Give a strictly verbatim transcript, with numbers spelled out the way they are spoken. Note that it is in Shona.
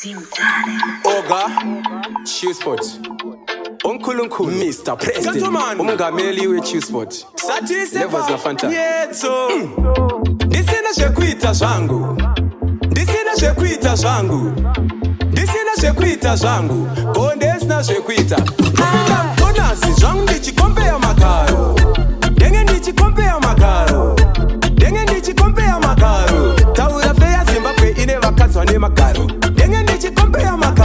Oga Q-Sport Onkulunkulu Mister President Umungameli we Q-Sport Levels na Fanta Yeto Disina shekuita zvangu Disina shekuita zvangu Disina shekuita zvangu Konde sina shekuita Kona si zvangu ndichikompe ya makaro Denge ndichikompe ya makaro Denge ndichikompe ya makaro Taura feya Zimbabwe ine vakadzwa ne makaro Denge ndichikompe ya makaro